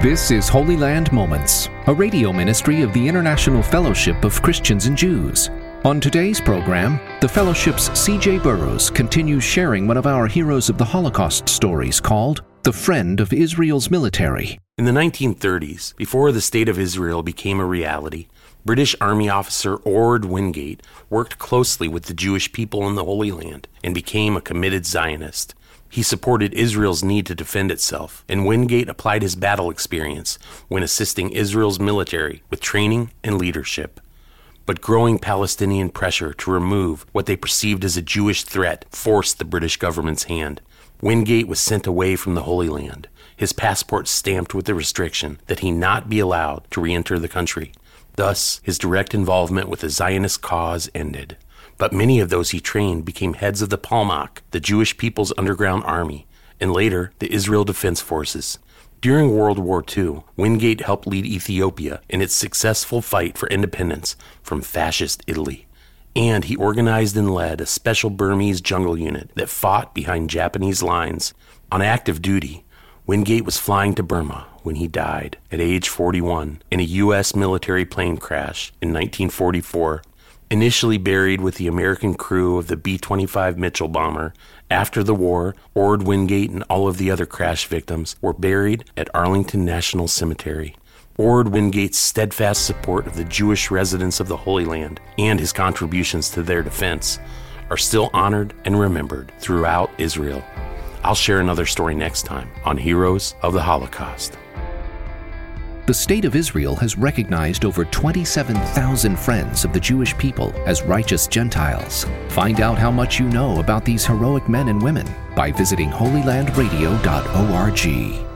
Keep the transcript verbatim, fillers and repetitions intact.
This is Holy Land Moments, a radio ministry of the International Fellowship of Christians and Jews. On today's program, the Fellowship's C J Burrows continues sharing one of our Heroes of the Holocaust stories called The Friend of Israel's Military. In the nineteen thirties, before the State of Israel became a reality, British Army officer Ord Wingate worked closely with the Jewish people in the Holy Land and became a committed Zionist. He supported Israel's need to defend itself, and Wingate applied his battle experience when assisting Israel's military with training and leadership. But growing Palestinian pressure to remove what they perceived as a Jewish threat forced the British government's hand. Wingate was sent away from the Holy Land, his passport stamped with the restriction that he not be allowed to re-enter the country. Thus, his direct involvement with the Zionist cause ended. But many of those he trained became heads of the Palmach, the Jewish people's underground army, and later the Israel Defense Forces. During World War Two, Wingate helped lead Ethiopia in its successful fight for independence from fascist Italy. And he organized and led a special Burmese jungle unit that fought behind Japanese lines. On active duty, Wingate was flying to Burma when he died at age forty-one in a U S military plane crash in nineteen forty-four. Initially buried with the American crew of the B twenty-five Mitchell bomber, after the war, Ord Wingate and all of the other crash victims were buried at Arlington National Cemetery. Ord Wingate's steadfast support of the Jewish residents of the Holy Land and his contributions to their defense are still honored and remembered throughout Israel. I'll share another story next time on Heroes of the Holocaust. The State of Israel has recognized over twenty-seven thousand friends of the Jewish people as righteous Gentiles. Find out how much you know about these heroic men and women by visiting holy land radio dot org.